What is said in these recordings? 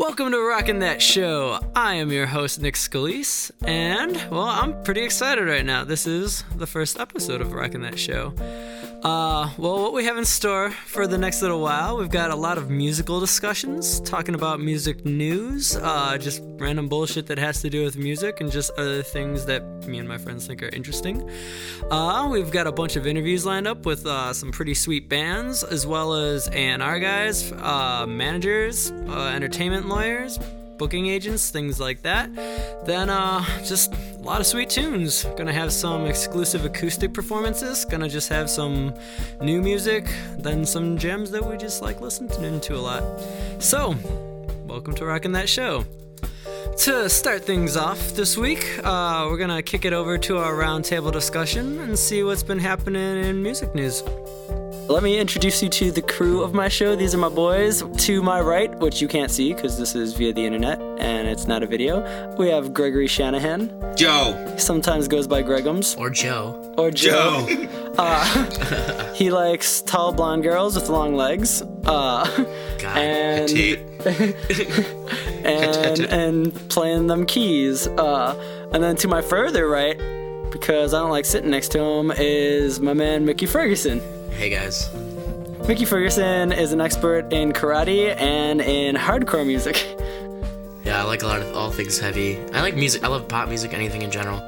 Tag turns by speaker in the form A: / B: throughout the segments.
A: Welcome to Rockin' That Show. I am your host, Nick Scalise, and, well, I'm pretty excited right now. This is the first episode of Rockin' That Show. What we have in store for the next little while, we've got a lot of musical discussions, talking about music news, just random bullshit that has to do with music, and just other things that me and my friends think are interesting. We've got a bunch of interviews lined up with some pretty sweet bands, as well as A&R guys, managers, entertainment lawyers, booking agents, things like that. Then just a lot of sweet tunes. Gonna have some exclusive acoustic performances, gonna just have some new music, then some gems that we just like listening to a lot. So, welcome to Rockin' That Show. To start things off this week, we're gonna kick it over to our roundtable discussion and see what's been happening in music news. Let me introduce you to the crew of my show. These are my boys. To my right, which you can't see because this is via the internet and it's not a video, we have Gregory Shanahan.
B: Joe.
A: He sometimes goes by Gregums.
C: Or Joe.
A: He likes tall blonde girls with long legs. And playing them keys. And then to my further right, because I don't like sitting next to him, is my man Mickey Ferguson.
C: Hey guys.
A: Mickey Ferguson is an expert in karate and in hardcore music.
C: Yeah, I like a lot of all things heavy. I like music. I love pop music, anything in general.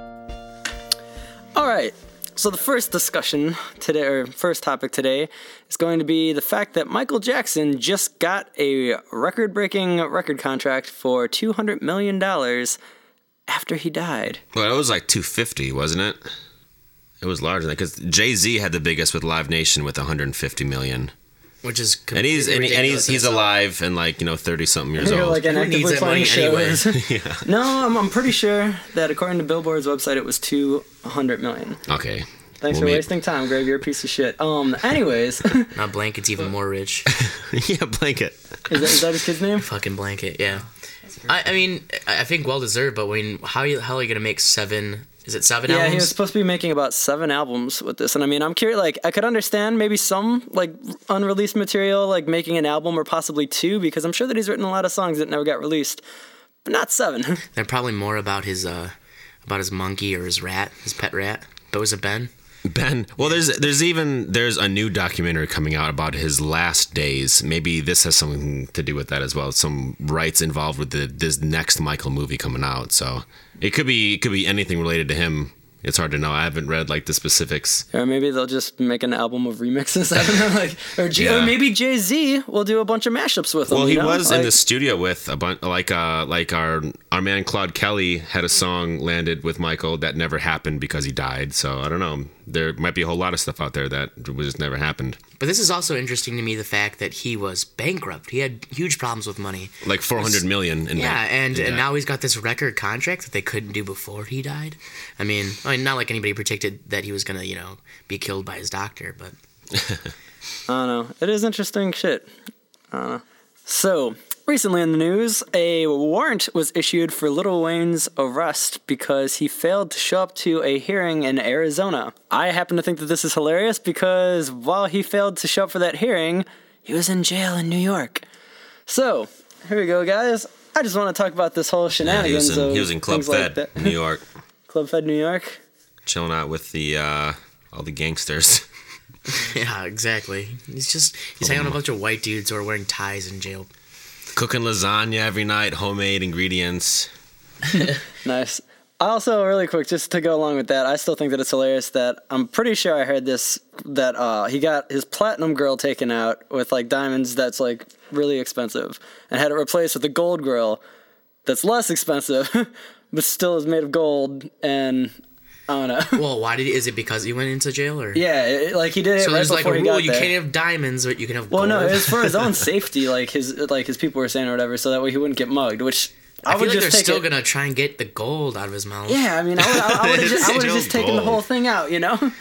A: Alright, so the first discussion today, or first topic today, is going to be the fact that Michael Jackson just got a record-breaking record contract for $200 million after he died.
B: Well, it was like 250, wasn't it? It was larger than that because Jay-Z had the biggest with Live Nation with 150 million.
C: Which is
B: and he's alive and 30 something years old.
A: Like
C: who needs that money anyway?
A: Yeah. No, I'm pretty sure that according to Billboard's website, it was 200 million.
B: Okay.
A: Thanks for wasting time, Greg. You're a piece of shit. Anyways.
C: Now Blanket's even more rich.
B: Yeah, Blanket.
A: Is that his kid's name?
C: Fucking Blanket, yeah. I mean, I think well deserved, but how are you gonna make seven? Is it 7 albums?
A: Yeah, he was supposed to be making about 7 albums with this. And I mean, I'm curious, I could understand maybe some, unreleased material, making an album or possibly 2, because I'm sure that he's written a lot of songs that never got released. But not 7.
C: They're probably more about his monkey or his rat, his pet rat. But was it Ben?
B: Ben. Well, there's a new documentary coming out about his last days. Maybe this has something to do with that as well. Some rights involved with this next Michael movie coming out. So it could be anything related to him. It's hard to know. I haven't read the specifics.
A: Or maybe they'll just make an album of remixes. I don't know. Or maybe Jay-Z will do a bunch of mashups with him.
B: Well, he was in the studio with a bunch, our man Claude Kelly had a song landed with Michael that never happened because he died. So I don't know. There might be a whole lot of stuff out there that just never happened.
C: But this is also interesting to me, the fact that he was bankrupt. He had huge problems with money.
B: Like $400 million.
C: And now he's got this record contract that they couldn't do before he died. I mean, not like anybody predicted that he was going to, be killed by his doctor, but...
A: I don't know. It is interesting shit. I don't know. So, recently in the news, a warrant was issued for Lil Wayne's arrest because he failed to show up to a hearing in Arizona. I happen to think that this is hilarious because while he failed to show up for that hearing, he was in jail in New York. So, here we go, guys. I just want to talk about this whole shenanigans.
B: Yeah, he was in Club Fed, New York.
A: Club Fed, New York?
B: Chilling out with all the gangsters.
C: Yeah, exactly. He's hanging with a bunch of white dudes who are wearing ties in jail.
B: Cooking lasagna every night, homemade ingredients.
A: Nice. Also, really quick, just to go along with that, I still think that it's hilarious that I'm pretty sure I heard this, that he got his platinum girl taken out with diamonds that's really expensive and had it replaced with a gold girl that's less expensive but still is made of gold, and I don't know.
C: Well, is it because he went into jail, or?
A: Yeah, he did it
C: so
A: right before he got there. So there's
C: a rule, you can't have diamonds, but you can have gold.
A: Well, no, it was for his own safety, his people were saying or whatever, so that way he wouldn't get mugged, which...
C: I feel like they're still going to try and get the gold out of his mouth.
A: Yeah, I mean, I would have just taken the whole thing out,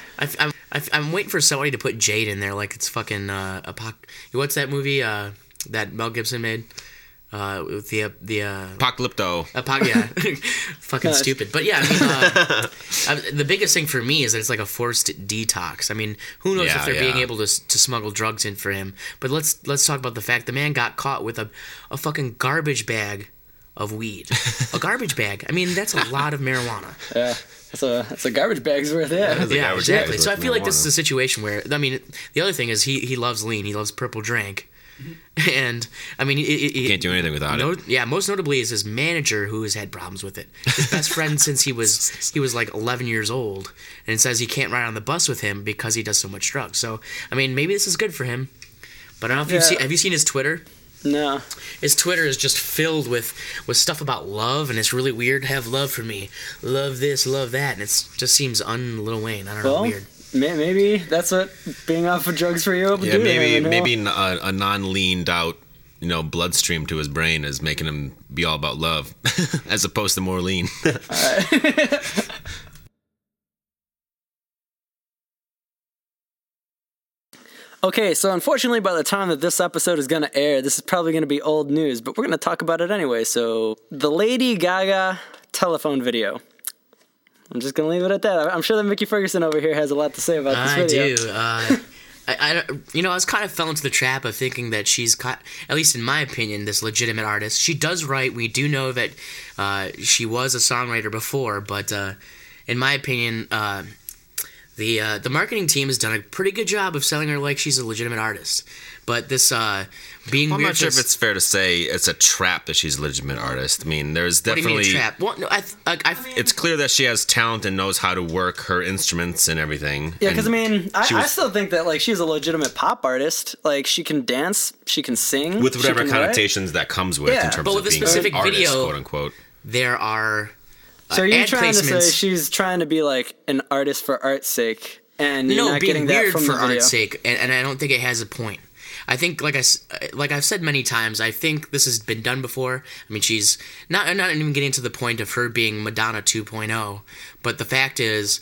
C: I'm waiting for somebody to put Jade in there like it's fucking... What's that movie that Mel Gibson made? with the
B: Apocalypto.
C: yeah, fucking stupid. But yeah, I mean, the biggest thing for me is that it's like a forced detox. I mean, who knows if they're being able to smuggle drugs in for him? But let's talk about the fact the man got caught with a fucking garbage bag of weed. A garbage bag. I mean, that's a lot of marijuana.
A: Yeah. That's a garbage bag's worth, yeah.
C: Yeah, exactly. So I feel like this is a situation where, I mean, the other thing is he loves lean. He loves purple drank. And, I mean, he
B: Can't do anything without it.
C: Yeah, most notably is his manager who has had problems with it. His best friend since he was like 11 years old. And it says he can't ride on the bus with him because he does so much drugs. So, I mean, maybe this is good for him. But I don't know if have you seen his Twitter?
A: No.
C: His Twitter is just filled with stuff about love, and it's really weird. Have love for me, love this, love that, and it just seems Lil Wayne. I don't know, weird.
A: Maybe that's what being off of drugs for you.
B: Yeah, maybe a non-leaned out, bloodstream to his brain is making him be all about love, as opposed to more lean.
A: Okay, so unfortunately, by the time that this episode is going to air, this is probably going to be old news, but we're going to talk about it anyway. So, the Lady Gaga telephone video. I'm just going to leave it at that. I'm sure that Mickey Ferguson over here has a lot to say about this video.
C: I do. I was kind of fell into the trap of thinking that she's, at least in my opinion, this legitimate artist. She does write. We do know that she was a songwriter before, but in my opinion, the marketing team has done a pretty good job of selling her like she's a legitimate artist. But this being
B: I'm
C: weird...
B: not sure if it's fair to say it's a trap that she's a legitimate artist. I mean, there's definitely...
C: What do you mean a trap? Well, no,
B: it's clear that she has talent and knows how to work her instruments and everything.
A: Yeah, because, I mean, I still think that, like, she's a legitimate pop artist. Like, she can dance, she can sing.
B: With whatever connotations that comes with in terms
C: but with
B: of being
C: a specific
B: an artist,
C: video,
B: quote-unquote.
C: There are
A: So are you
C: ad
A: trying
C: placements.
A: to say she's trying to be, like, an artist for art's sake? And you're not
C: being
A: getting
C: weird
A: that from
C: for
A: the video.
C: art's sake, and I don't think it has a point. I think, like I've said many times, I think this has been done before. I mean, she's not even getting to the point of her being Madonna 2.0, but the fact is,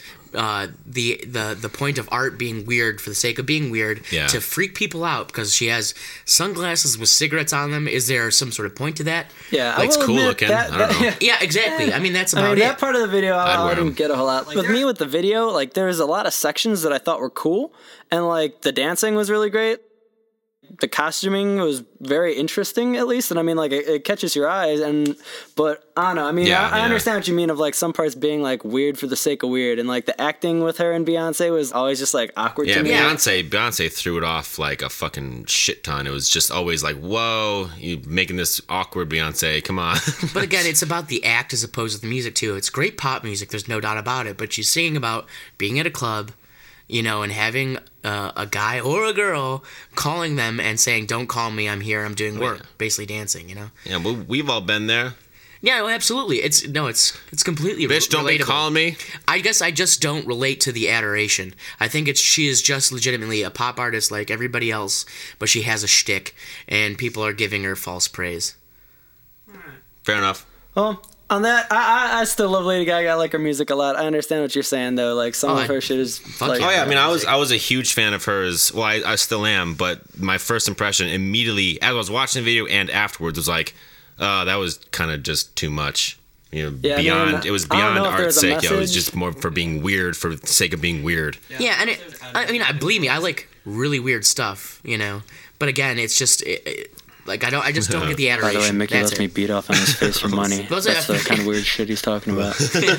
C: the point of art being weird for the sake of being weird to freak people out because she has sunglasses with cigarettes on them. Is there some sort of point to that?
A: Yeah,
B: like, it's cool looking. I don't know.
C: Yeah, exactly. I mean, that's about it.
A: That part of the video, I didn't get a whole lot. Like, with me, with the video, like, there was a lot of sections that I thought were cool, and like the dancing was really great. The costuming was very interesting, at least, and I mean, like, it catches your eyes. But I don't know. I mean, I understand what you mean of like some parts being like weird for the sake of weird, and like the acting with her and Beyonce was always just like awkward to me.
B: Beyonce threw it off like a fucking shit ton. It was just always like, whoa, you making this awkward, Beyonce? Come on.
C: But again, it's about the act as opposed to the music too. It's great pop music. There's no doubt about it. But she's singing about being at a club, and having a guy or a girl calling them and saying, "Don't call me, I'm here, I'm doing work," basically dancing,
B: Yeah, well, we've all been there.
C: Yeah, well, absolutely. It's completely
B: Bitch, don't be calling me.
C: I guess I just don't relate to the adoration. I think she is just legitimately a pop artist like everybody else, but she has a shtick, and people are giving her false praise.
B: Fair enough.
A: Well, on that, I still love Lady Gaga. I like her music a lot. I understand what you're saying, though. Like, some of her shit is... Like,
B: I mean, I was a huge fan of hers. Well, I still am, but my first impression immediately, as I was watching the video and afterwards, was like, that was kind of just too much. It was beyond art's sake. It was just more for being weird for the sake of being weird.
C: Yeah, and believe me, I like really weird stuff, But again, it's just... I just don't get the adoration.
A: By the way, Mickey lets me beat off on his face for money. That's the kind of weird shit he's talking about.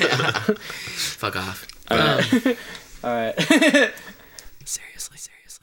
C: Fuck off.
A: All right.
C: Seriously.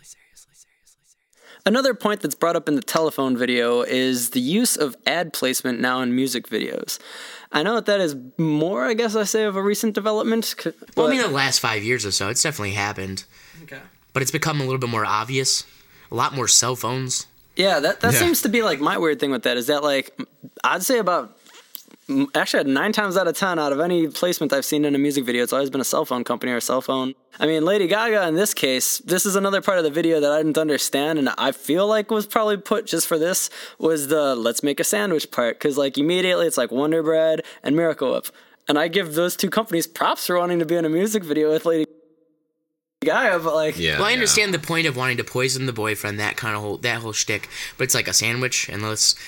A: Another point that's brought up in the telephone video is the use of ad placement now in music videos. I know that is more, I guess I say, of a recent development.
C: Well, I mean, the last 5 years or so, it's definitely happened.
A: Okay.
C: But it's become a little bit more obvious. A lot more cell phones.
A: Yeah, that seems to be like my weird thing with that is that, like, I'd say about, actually 9 times out of 10 out of any placement I've seen in a music video, it's always been a cell phone company or a cell phone. I mean, Lady Gaga in this case, this is another part of the video that I didn't understand and I feel like was probably put just for this, was the let's make a sandwich part. Because, like, immediately it's like Wonder Bread and Miracle Whip. And I give those two companies props for wanting to be in a music video with Lady Gaga, but like,
B: Yeah.
C: Well, I understand the point of wanting to poison the boyfriend, that whole shtick, but it's like a sandwich, and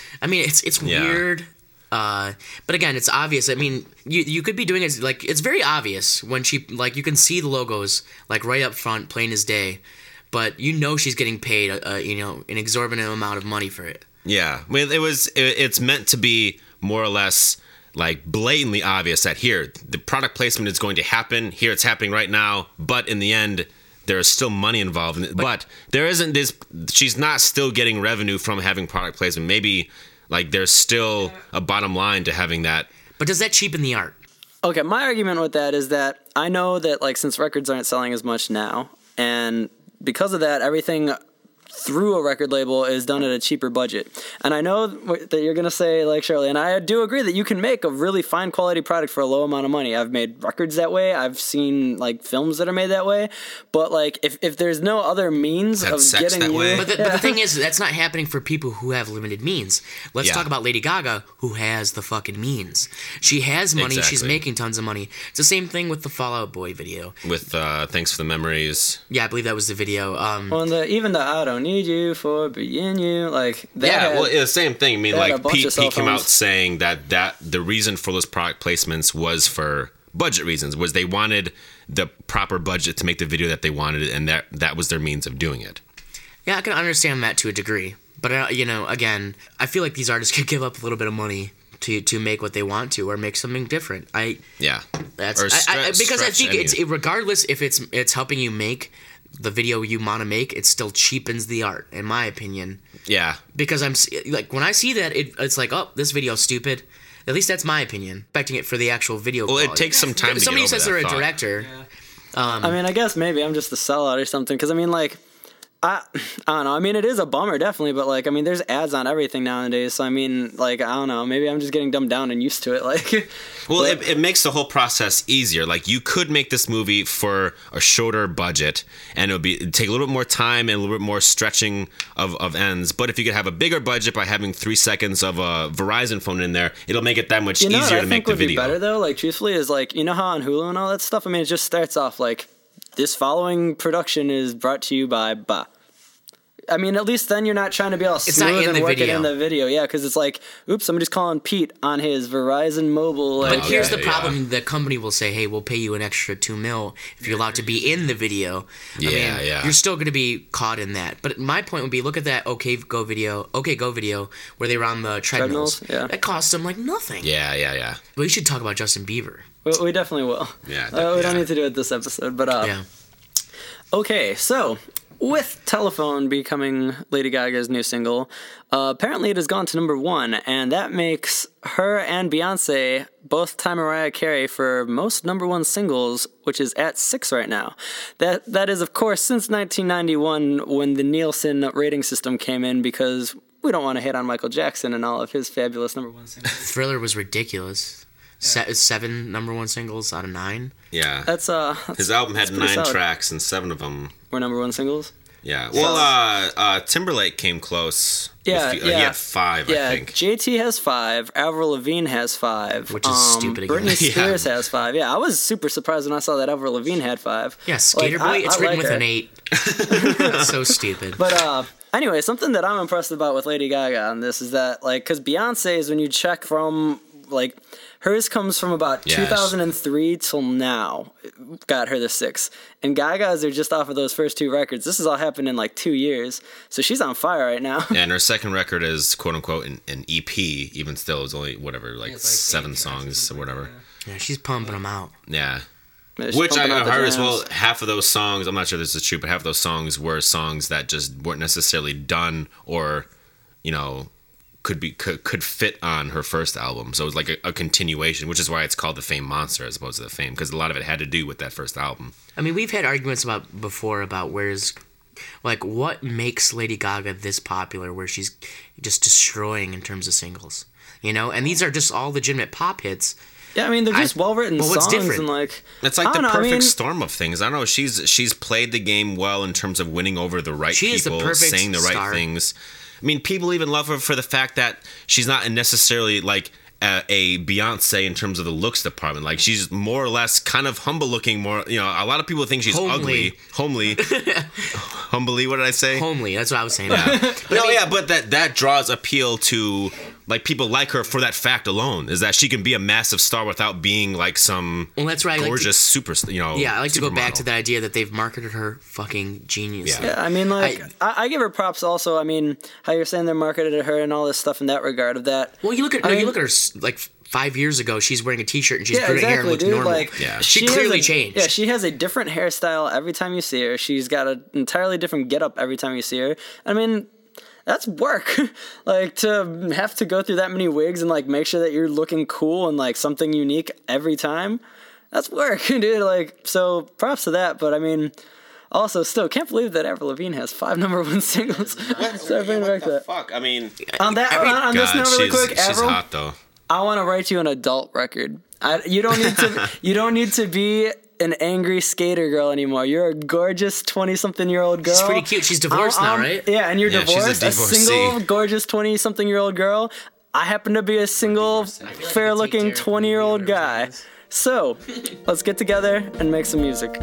C: it's
B: Yeah.
C: weird. But again, it's obvious. I mean, you could be doing it like it's very obvious when she like you can see the logos like right up front, plain as day, but you know she's getting paid an exorbitant amount of money for it.
B: Yeah, I mean, it's meant to be more or less like blatantly obvious that here the product placement is going to happen. Here it's happening right now, but in the end, there is still money involved in it. But there isn't this. She's not still getting revenue from having product placement. Maybe like there's still a bottom line to having that.
C: But does that cheapen the art?
A: okay, my argument with that is that I know that like since records aren't selling as much now, and because of that, everything through a record label is done at a cheaper budget. And I know that you're going to say, like Shirley, and I do agree that you can make a really fine quality product for a low amount of money. I've made records that way. I've seen like films that are made that way. But like if there's no other means of getting
B: that way.
C: But the thing is, that's not happening for people who have limited means. Let's talk about Lady Gaga, who has the fucking means. She has money.
B: Exactly.
C: She's making tons of money. It's the same thing with the Fall Out Boy video.
B: With Thanks for the Memories.
C: Yeah, I believe that was the video.
A: Even the I Don't Need You for Being You, like that.
B: Yeah,
A: had,
B: well, it's the same thing. I mean,
A: they had a
B: like
A: bunch of
B: Pete
A: cell
B: came out
A: phones.
B: saying that the reason for those product placements was for budget reasons. Was they wanted the proper budget to make the video that they wanted, and that was their means of doing it.
C: Yeah, I can understand that to a degree. But, again, I feel like these artists could give up a little bit of money to make what they want to or make something different.
B: Yeah,
C: Because I think it's regardless if it's helping you make the video you want to make, it still cheapens the art, in my opinion.
B: Yeah,
C: Because I'm like when I see that, it's like, oh, this video's stupid. At least that's my opinion. Expecting it for the actual video.
B: well,
C: quality.
B: it takes some time to
C: Somebody
B: get over
C: says
B: that
C: they're a
B: thought.
C: director.
A: I mean, I guess maybe I'm just a sellout or something. Because I mean, like, I don't know. I mean, it is a bummer, definitely. But like, I mean, there's ads on everything nowadays. So I mean, like, I don't know. Maybe I'm just getting dumbed down and used to it. Like,
B: Well, it makes the whole process easier. Like, you could make this movie for a shorter budget, and it'd take a little bit more time and a little bit more stretching of ends. But if you could have a bigger budget by having 3 seconds of a Verizon phone in there, it'll make it that much
A: you know what
B: easier
A: I
B: to
A: think
B: make the
A: would be
B: video.
A: better though. Like, truthfully, is like, you know how on Hulu and all that stuff. I mean, it just starts off like, this following production is brought to you by Bah. I mean, at least then you're not trying to be all
C: not
A: smooth
C: in
A: and
C: the
A: work it
C: video.
A: in the video. Yeah, because it's like, oops, somebody's calling Pete on his Verizon mobile.
C: But
A: Like,
C: here's the
B: yeah.
C: problem: the company will say, "Hey, we'll pay you an extra $2 million if you're allowed to be in the video."
B: Yeah.
C: You're still going to be caught in that. But my point would be, look at that OK Go video, where they were on the treadmills.
A: Yeah.
C: That cost them like nothing.
B: Yeah.
C: We should talk about Justin Bieber.
A: we definitely will.
B: Yeah,
A: We don't
B: yeah.
A: need to do it this episode, but
C: Yeah.
A: Okay, so with Telephone becoming Lady Gaga's new single, apparently it has gone to number 1, and that makes her and Beyonce both tie Mariah Carey for most number 1 singles, which is at 6 right now. That is, of course, since 1991 when the Nielsen rating system came in, because we don't want to hate on Michael Jackson and all of his fabulous number 1 singles.
C: Thriller was ridiculous. 7 number 1 singles out of 9.
B: Yeah.
A: That's
B: His album had
A: pretty
B: 9
A: solid.
B: tracks, and 7 of them.
A: Were number 1 singles.
B: Yeah. Well, Timberlake came close.
A: Yeah,
B: He
A: yeah.
B: had 5,
A: Yeah,
B: I think.
A: JT has 5. Avril Lavigne has 5.
C: Which is stupid again.
A: Britney Spears has 5. Yeah, I was super surprised when I saw that Avril Lavigne had 5.
C: Yeah, Skater Boy. It's written with an 8. So stupid.
A: But anyway, something that I'm impressed about with Lady Gaga on this is that, like, because Beyonce's, when you check from, like, hers comes from about
B: Yes.
A: 2003 till now, got her the 6. And Gaga's are just off of those first 2 records. This has all happened in like 2 years. So she's on fire right now.
B: And her second record is, quote unquote, an EP, even still. It's only, whatever, like 7 songs or whatever.
C: Yeah, she's pumping them out.
B: Yeah.
A: She's
B: Which I
A: pumping out the
B: heard as
A: jams.
B: well, half of those songs, I'm not sure this is true, but half of those songs were songs that just weren't necessarily done or, you know, could fit on her first album. So it was like a continuation, which is why it's called The Fame Monster as opposed to The Fame, because a lot of it had to do with that first album.
C: I mean, we've had arguments before about what makes Lady Gaga this popular, where she's just destroying in terms of singles, you know? And these are just all legitimate pop hits.
A: Yeah, I mean, they're just well-written
C: but what's
A: songs
C: different?
A: and, like...
B: It's like
A: I
B: the
A: don't know, I
B: perfect
A: mean-
B: storm of things. I don't know. She's played the game well in terms of winning over the right
C: She is the
B: people,
C: perfect
B: saying the right
C: star.
B: things. I mean, people even love her for the fact that she's not necessarily like a Beyonce in terms of the looks department. Like, she's more or less kind of humble looking. More, you know, a lot of people think she's ugly, homely, humbly. What did I say?
C: Homely. That's what I was saying.
B: Yeah. But that draws appeal to like people like her for that fact alone. Is that she can be a massive star without being like some
C: that's right.
B: gorgeous super. You know.
C: Yeah, I like to go back
B: supermodel.
C: to the idea that they've marketed her fucking genius.
A: Yeah, I mean, like, I give her props also. I mean, how you're saying they marketed her and all this stuff in that regard of that.
C: Well, you look at her like 5 years ago. She's wearing a t-shirt and she's putting her hair and looks
A: dude,
C: normal.
A: Like,
C: she clearly changed.
A: Yeah, she has a different hairstyle every time you see her. She's got an entirely different getup every time you see her. I mean, that's work. Like, to have to go through that many wigs and like make sure that you're looking cool and like something unique every time. That's work, dude. Like, so props to that. But I mean, also, still can't believe that Avril Lavigne has 5 #1 singles. So bring back that.
B: Fuck, I mean,
A: on this note, really quick,
B: she's
A: Avril,
B: hot though.
A: I want to write you an adult record. You don't need to be an angry skater girl anymore. You're a gorgeous 20-something-year-old girl.
C: She's pretty cute. She's divorced now, right?
A: Yeah, and you're
B: Yeah, she's a
A: divorced. A
B: divorcee.
A: single, gorgeous 20-something-year-old girl. I happen to be a single, fair-looking 20-year-old guy. So, let's get together and make some music.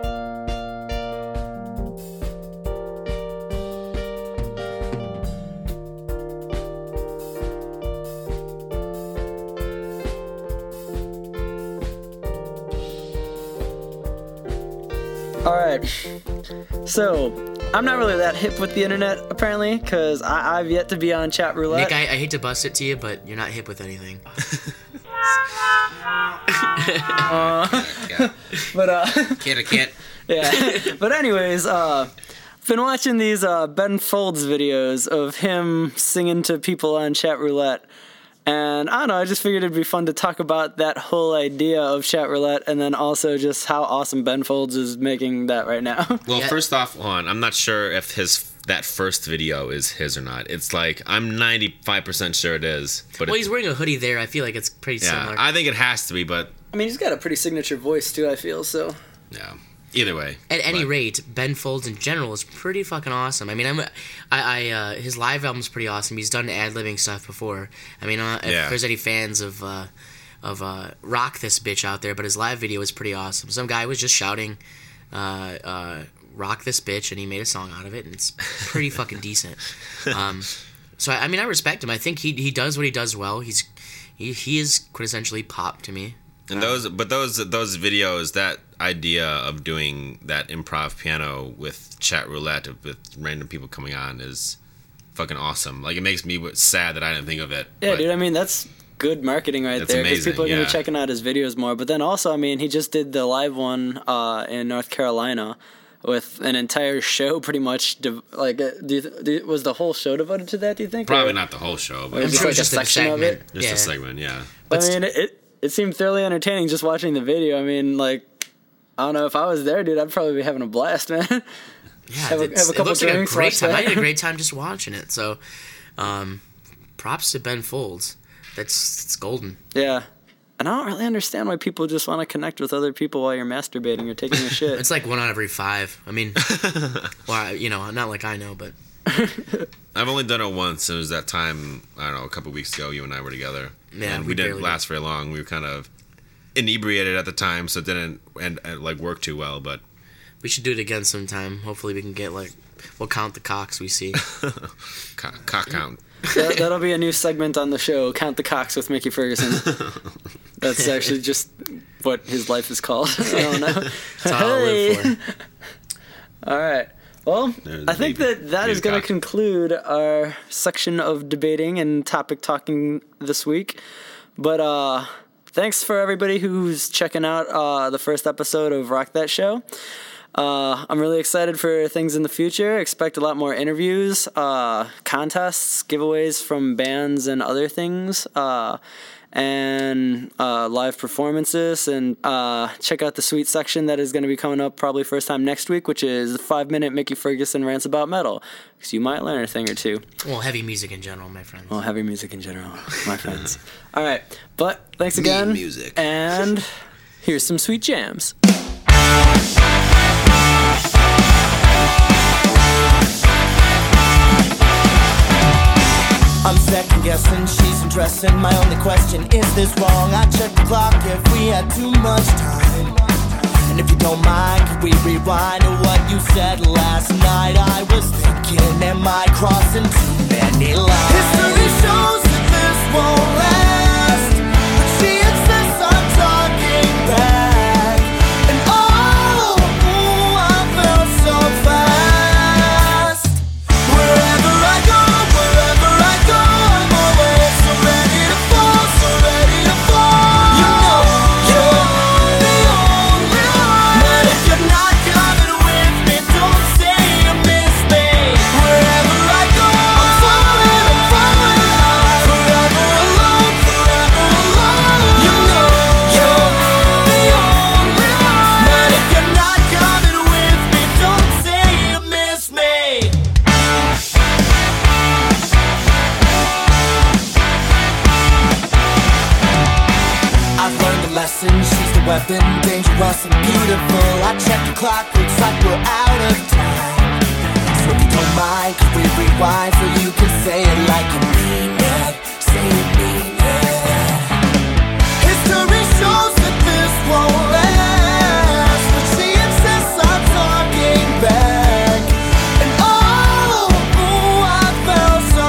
A: Alright, so I'm not really that hip with the internet, apparently, because I've yet to be on chat roulette.
C: Nick, I hate to bust it to you, but you're not hip with anything.
B: Can't.
A: Yeah, but anyways, been watching these Ben Folds videos of him singing to people on chat roulette. And I don't know, I just figured it'd be fun to talk about that whole idea of chat roulette and then also just how awesome Ben Folds is making that right now.
B: Well, first off, I'm not sure if that first video is his or not. It's like, I'm 95% sure it is. But
C: Well, he's wearing a hoodie there. I feel like it's pretty similar.
B: I think it has to be, but
A: I mean, he's got a pretty signature voice too, I feel, so.
B: yeah. Either way.
C: At any rate, Ben Folds in general is pretty fucking awesome. I mean, his live album's pretty awesome. He's done ad-libbing stuff before. I mean, if there's any fans of Rock This Bitch out there, but his live video is pretty awesome. Some guy was just shouting, Rock This Bitch, and he made a song out of it, and it's pretty fucking decent. So, I mean, I respect him. I think he does what he does well. He is quintessentially pop to me.
B: And those videos, that idea of doing that improv piano with chat roulette with random people coming on is fucking awesome. Like, it makes me sad that I didn't think of it.
A: Yeah, dude, I mean, that's good marketing right there. Because people are going to be checking out his videos more. But then also, I mean, he just did the live one in North Carolina with an entire show pretty much. Was the whole show devoted to that, do you think?
B: Probably not the whole show, but
C: I'm sure it's just a
A: section of it.
B: Just a segment, yeah.
A: But I mean, it seemed thoroughly entertaining just watching the video. I mean, like, I don't know, if I was there, dude, I'd probably be having a blast, man.
C: Yeah,
A: have a couple
C: looks like a
A: drinks,
C: great
A: watch
C: time.
A: that.
C: I had a great time just watching it. So, props to Ben Folds. It's golden.
A: Yeah. And I don't really understand why people just want to connect with other people while you're masturbating or taking a shit.
C: It's like 1 out of every 5. I mean, well, not like I know, but
B: I've only done it once. It was that time, I don't know, a couple weeks ago, you and I were together.
C: Yeah,
B: and we didn't last very long. We were kind of inebriated at the time, so it didn't work too well, but
C: we should do it again sometime. Hopefully we can get, we'll count the cocks we see.
B: Cock count.
A: That'll be a new segment on the show, Count the Cocks with Mickey Ferguson. That's actually just what his life is called. I don't know.
C: That's all I'll live for.
A: All right. Well, I think that is going to conclude our section of debating and topic talking this week. But thanks for everybody who's checking out the first episode of Rock That Show. I'm really excited for things in the future. Expect a lot more interviews, contests, giveaways from bands and other things, and live performances. And check out the sweet section that is going to be coming up probably first time next week, which is the 5-minute Mickey Ferguson rants about metal, because you might learn a thing or two.
C: Well, heavy music in general, my friends.
A: Well, heavy music in general, my friends. All right, but thanks again.
B: Music.
A: And here's some sweet jams.
D: I I'm second guessing, she's undressing. My only question, is this wrong? I checked the clock if we had too much time. And if you don't mind, could we rewind to what you said last night? I was thinking, am I crossing too many lines? History shows that this won't last, but she insists on talking back. And oh, I felt so fast. Wherever I go, I'm always so ready to fall, so ready to fall. You know you're the only one, but if you're not coming with me, don't say you miss me. Wherever I go, I'm falling hard. Forever alone, you know you're the only one, but if you're not coming with me, don't say you miss me. I've learned a lesson, she's the weapon, dangerous and beautiful. I check the clock, looks like we're out of time. So if you don't mind, could we rewind so you can say it like you mean it? Say it, mean it. History shows that this won't last, but she insists on talking back. And oh, I felt so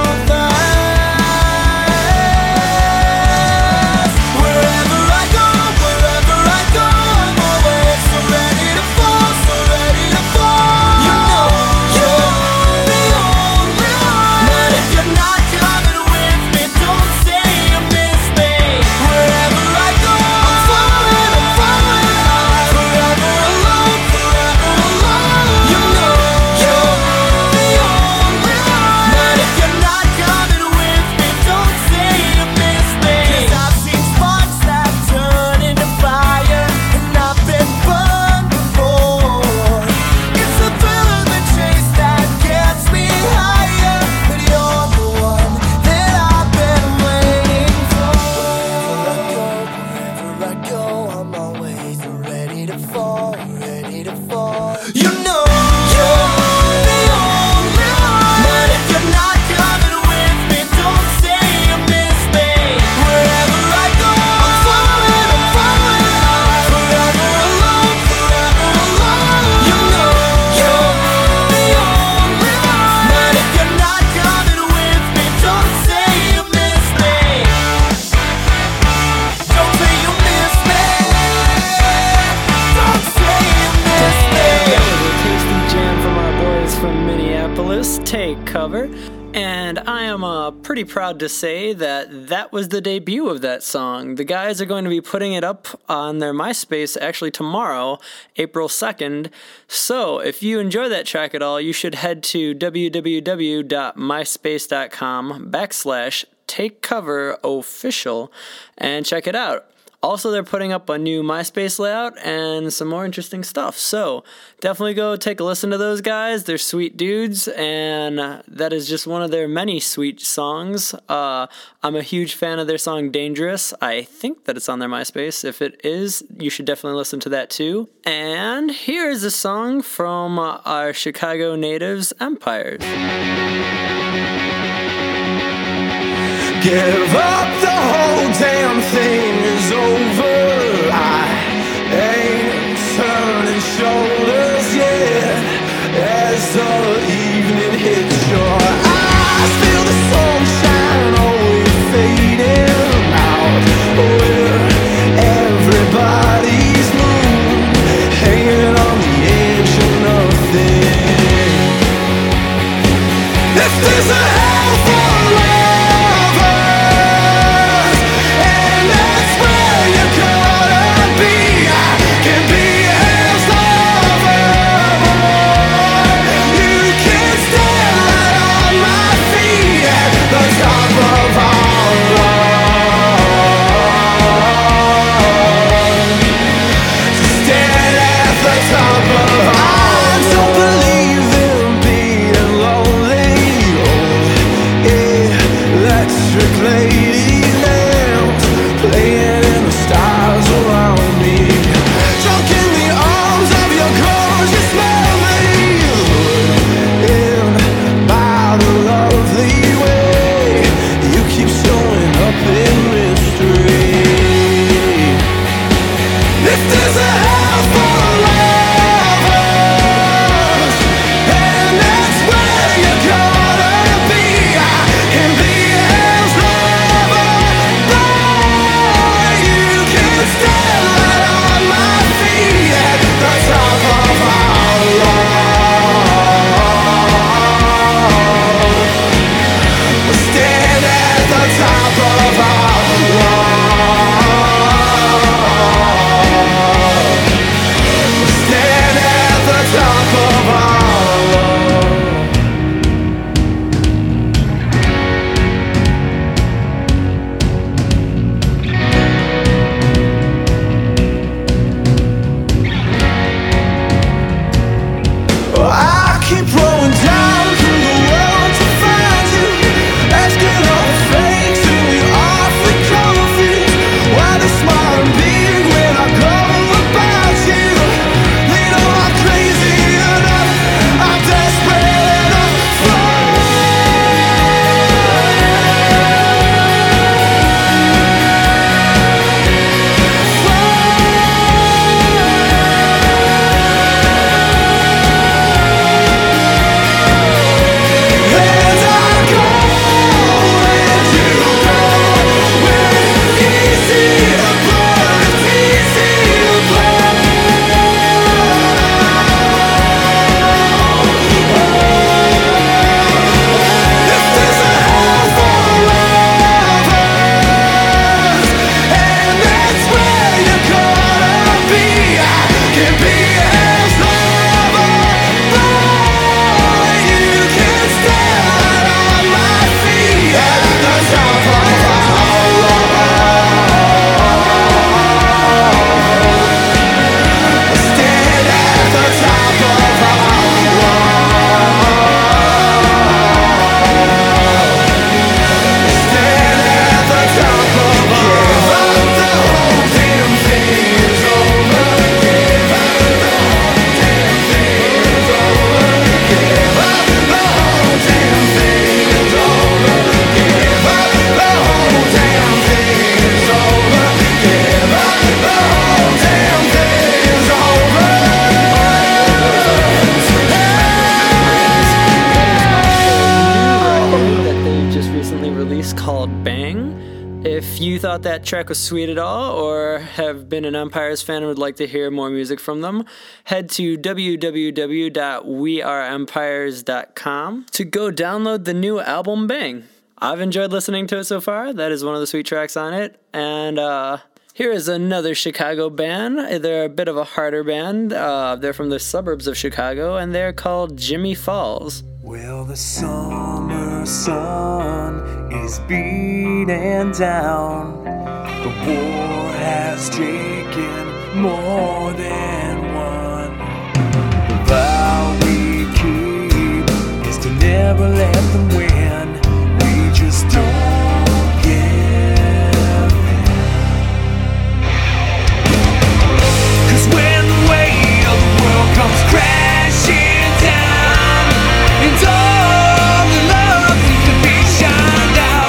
D: fast. Wherever I go, I'm always so ready to fall, so ready to fall. You know you're the only one, but if you're not coming with me, don't say you miss me. Wherever I go, I'm falling hard. Forever alone, you know you're the only one, but if you're not coming with me, don't say you miss me. 'Cause I've seen sparks that turn into fire, and I've been burned before. It's a thrill of the chase that gets me higher, but you're the one that I've been waiting for. Wherever I go, I'm always ready to fall, ready to fall. You know you're the only one, but if you're not coming with me, don't say you miss me. Wherever I go, I'm falling hard. Forever alone, you know you're the only one, but if you're not coming with me, don't say you miss me. Don't say you miss me. Don't say you miss me.
A: That was a tasty jam from our boys from Minneapolis, Take Cover. And I am pretty proud to say that that was the debut of that song. The guys are going to be putting it up on their MySpace actually tomorrow, April 2nd. So if you enjoy that track at all, you should head to www.mySpace.com/takecoverofficial and check it out. Also, they're putting up a new MySpace layout and some more interesting stuff. So definitely go take a listen to those guys. They're sweet dudes, and that is just one of their many sweet songs. I'm a huge fan of their song Dangerous. I think that it's on their MySpace. If it is, you should definitely listen to that too. And here's a song from our Chicago natives, Empires.
E: Give up, the whole damn thing is over. I ain't turning shoulders yet. As the evening hits your eyes, feel the sunshine always fading out. Where everybody's moon hanging on the edge of nothing. If there's a hell for lovers,
A: If you thought that track was sweet at all, or have been an Empires fan and would like to hear more music from them, head to www.weareempires.com to go download the new album Bang. I've enjoyed listening to it so far. That is one of the sweet tracks on it. And here is another Chicago band. They're a bit of a harder band. They're from the suburbs of Chicago, and they're called Jimmy Falls.
E: Well, the summer sun is beating down. The war has taken more than one. The vow we keep is to never let them win. We just don't give in. 'Cause when the weight of the world comes crashing down, and all the love seems to be shined out,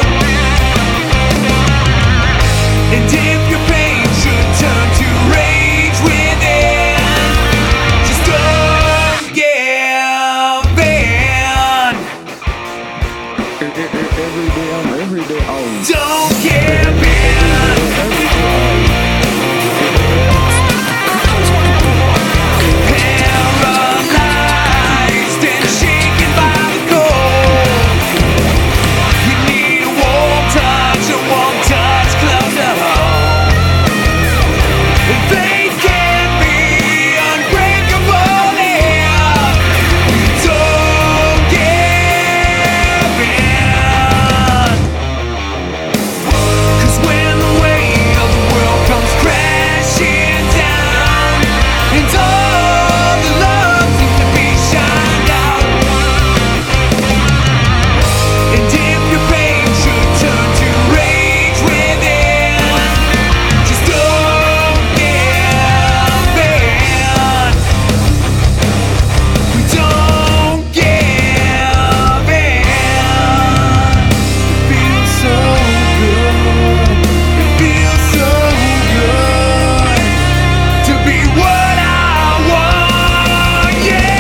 E: and if your pain should turn to rage within, just don't give in.
A: Every day, always.
E: Don't give in. Paralyzed and shaken by the cold. You need a warm touch close to home. Faith can be unbreakable here. Don't give in. 'Cause when the weight of the world comes crashing down, and all the love seems to be shined out, and if your pain should turn to rage within, just don't give in. Don't give in. It feels so good. It feels so good to be what I want. Yeah.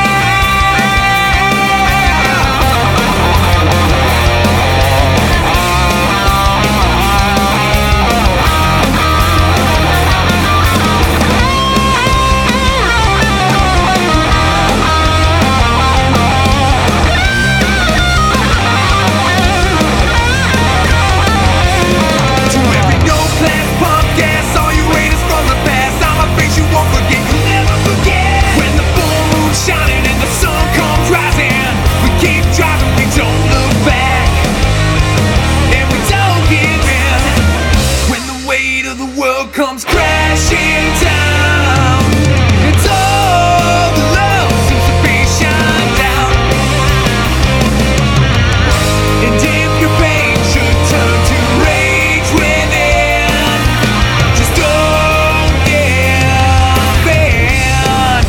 E: To every no-class punk gas, all you haters from the past, I'm a face you won't forget, you'll never forget. When the full moon's shining and the sun comes rising, we keep driving, we don't look back, and we don't give in. When the weight of the world comes crashing down, and all the love seems to be shined out, and if your pain should turn to rage within, just don't give in.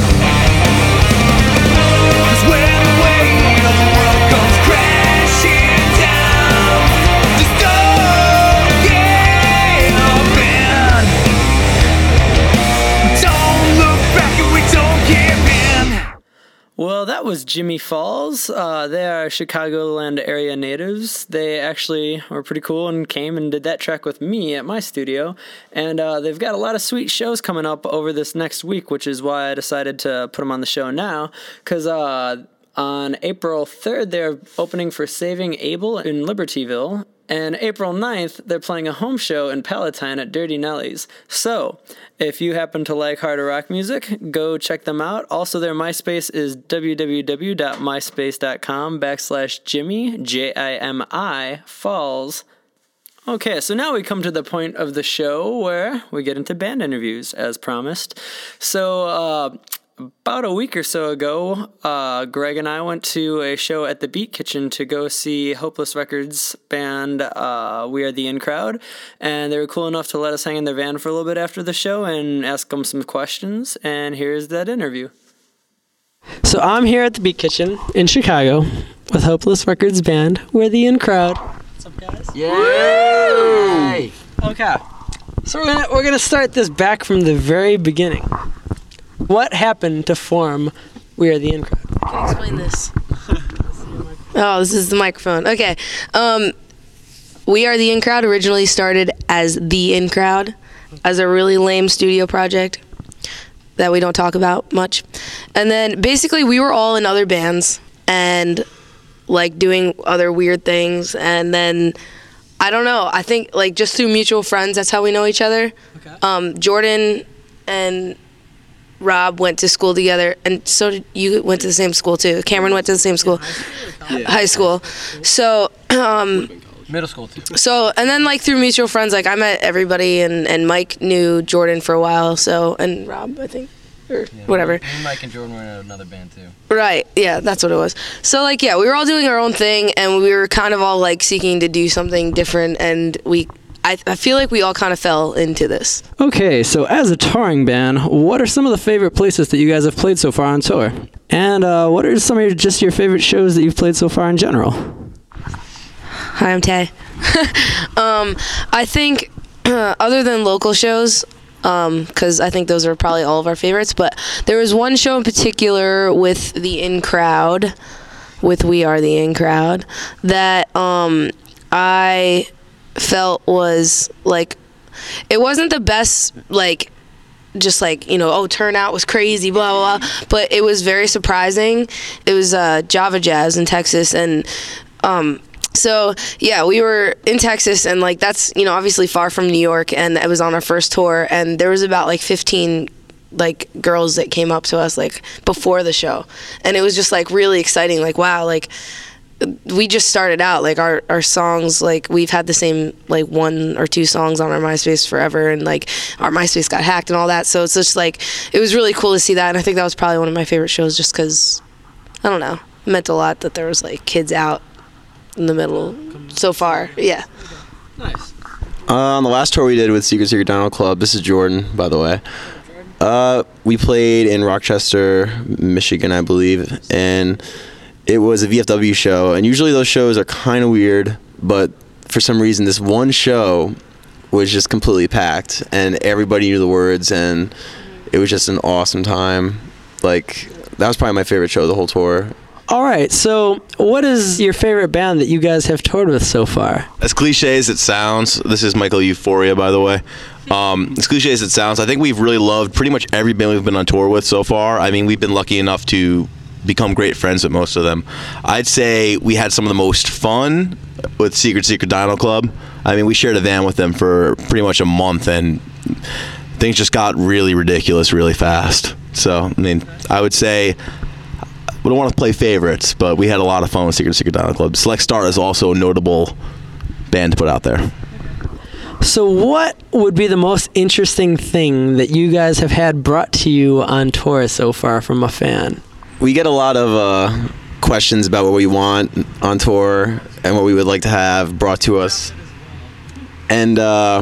E: 'Cause when the weight of the world comes crashing down, just don't give in. We don't look back and we don't give in.
A: Well, that was Jimmy Falls. They are Chicagoland area natives. They actually were pretty cool and came and did that track with me at my studio. And they've got a lot of sweet shows coming up over this next week, which is why I decided to put them on the show now. Because on April 3rd, they're opening for Saving Abel in Libertyville. And April 9th, they're playing a home show in Palatine at Dirty Nelly's. So, if you happen to like harder rock music, go check them out. Also, their MySpace is www.myspace.com/Jimmy, Jimi, Falls. Okay, so now we come to the point of the show where we get into band interviews, as promised. So, about a week or so ago, Greg and I went to a show at the Beat Kitchen to go see Hopeless Records band We Are the In Crowd, and they were cool enough to let us hang in their van for a little bit after the show and ask them some questions, and here's that interview. So I'm here at the Beat Kitchen in Chicago with Hopeless Records band We're the In Crowd. What's up, guys?
F: Yay!
A: Okay, so we're gonna start this back from the very beginning. What happened to form We Are the In Crowd?
F: Can you explain this? Oh, this is the microphone. Okay.
G: We Are the In Crowd originally started as The In Crowd, as a really lame studio project that we don't talk about much. And then basically we were all in other bands and like doing other weird things. And then, I don't know, I think like just through mutual friends, that's how we know each other. Okay. Jordan and Rob went to school together, and so did you. Went to the same school too. Cameron went to the same school, high school. So
A: Middle school too.
G: So, and then like through mutual friends, like I met everybody, and Mike knew Jordan for a while, so, and Rob, I think, or whatever.
H: Mike and Jordan were in another band too.
G: Right, yeah, that's what it was. So like, yeah, we were all doing our own thing, and we were kind of all like seeking to do something different, and I feel like we all kind of fell into this.
A: Okay, so as a touring band, what are some of the favorite places that you guys have played so far on tour? And what are some of your favorite shows that you've played so far in general?
G: Hi, I'm Tay. I think other than local shows, because I think those are probably all of our favorites, but there was one show in particular with the In Crowd, with We Are the In Crowd, that I felt was like, it wasn't the best, like, just like, you know, oh, turnout was crazy, blah, blah, blah, but it was very surprising. It was Java Jazz in Texas, and so, yeah, we were in Texas, and, like, that's, you know, obviously far from New York, and it was on our first tour, and there was about, like, 15, like, girls that came up to us, like, before the show, and it was just, like, really exciting, like, wow, like, we just started out, like, our songs, like, we've had the same, like, 1 or 2 songs on our MySpace forever, and, like, our MySpace got hacked and all that, so it's just, like, it was really cool to see that, and I think that was probably one of my favorite shows, just because, I don't know, it meant a lot that there was, like, kids out in the middle so far. Yeah.
A: Nice.
I: On the last tour we did with Secret Dino Club, this is Jordan, by the way. We played in Rochester, Michigan, I believe, and it was a VFW show. And usually those shows are kind of weird, but for some reason this one show was just completely packed, and everybody knew the words, and it was just an awesome time. Like, that was probably my favorite show of the whole tour.
A: All right, so what is your favorite band that you guys have toured with so far?
J: As cliche as it sounds, this is Michael Euphoria, by the way. As cliche as it sounds, I think we've really loved pretty much every band we've been on tour with so far. I mean, we've been lucky enough to become great friends with most of them. I'd say we had some of the most fun with Secret Dino Club. I mean, we shared a van with them for pretty much a month, and things just got really ridiculous really fast. So, I mean, I would say, we don't want to play favorites, but we had a lot of fun with Secret Dino Club. Select Star is also a notable band to put out there.
A: So what would be the most interesting thing that you guys have had brought to you on tour so far from a fan?
I: We get a lot of questions about what we want on tour and what we would like to have brought to us. And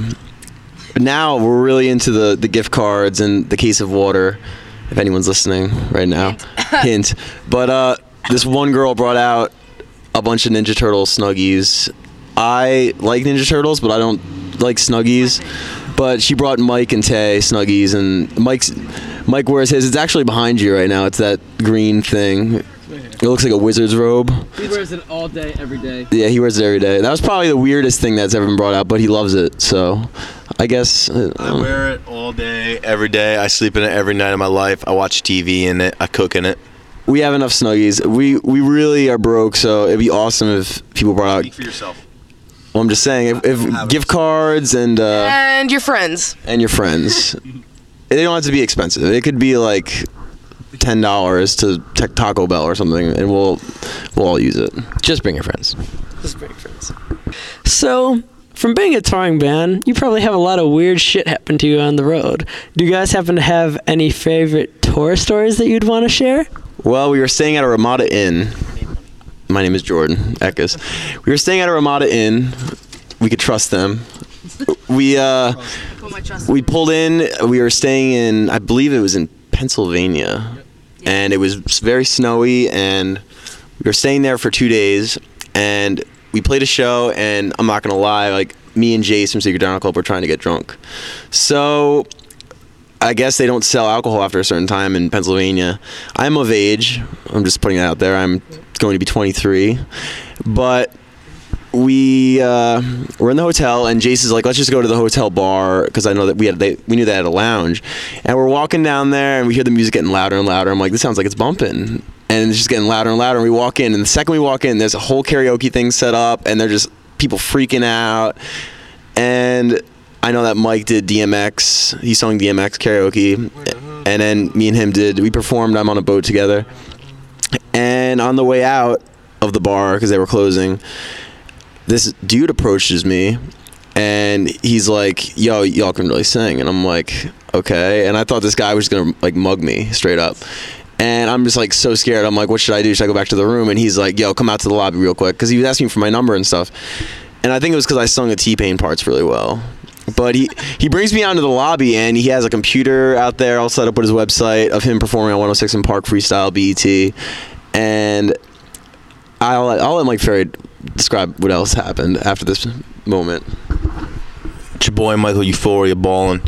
I: now we're really into the gift cards and the case of water, if anyone's listening right now. Hint. But this one girl brought out a bunch of Ninja Turtle Snuggies. I like Ninja Turtles, but I don't like Snuggies. But she brought Mike and Tay Snuggies, and Mike wears his. It's actually behind you right now. It's that green thing. It looks like a wizard's robe.
H: He wears it all day, every day.
I: Yeah, he wears it every day. That was probably the weirdest thing that's ever been brought out, but he loves it, so I guess.
J: I wear it all day, every day. I sleep in it every night of my life. I watch TV in it. I cook in it.
I: We have enough Snuggies. We really are broke, so it'd be awesome if people brought out.
J: Speak for yourself.
I: Well, I'm just saying, if gift cards and
G: your friends.
I: And your friends. They don't have to be expensive. It could be like $10 to Taco Bell or something, and we'll all use it.
H: Just bring your friends.
A: Just bring your friends. So, from being a touring band, you probably have a lot of weird shit happen to you on the road. Do you guys happen to have any favorite tour stories that you'd want to share?
I: Well, we were staying at a Ramada Inn. My name is Jordan Eckes. We were staying at a Ramada Inn. We could trust them. We pulled in. We were staying in, I believe it was in Pennsylvania, and it was very snowy, and we were staying there for 2 days, and we played a show, and I'm not gonna lie, like, me and Jace from Secret Dino Club were trying to get drunk. So I guess they don't sell alcohol after a certain time in Pennsylvania. I'm of age. I'm just putting it out there. I'm going to be 23, but we're in the hotel, and Jace is like, let's just go to the hotel bar, because I know that we knew they had a lounge, and we're walking down there, and we hear the music getting louder and louder. I'm like, this sounds like it's bumping, and it's just getting louder and louder. And we walk in, and the second we walk in, there's a whole karaoke thing set up, and they're just people freaking out. And I know that Mike did DMX. He sung DMX karaoke, and then me and him we performed I'm on a Boat together. And on the way out of the bar, because they were closing, this dude approaches me, and he's like, yo, y'all can really sing. And I'm like, okay. And I thought this guy was gonna like mug me straight up, and I'm just like so scared. I'm like, what should I do? Should I go back to the room? And he's like, yo, come out to the lobby real quick, because he was asking for my number and stuff. And I think it was because I sung the T-Pain parts really well. But he brings me out into the lobby, and he has a computer out there all set up with his website of him performing on 106 in Park Freestyle BET. And I'll let Mike Ferry describe what else happened after this moment.
J: It's your boy Michael Euphoria balling.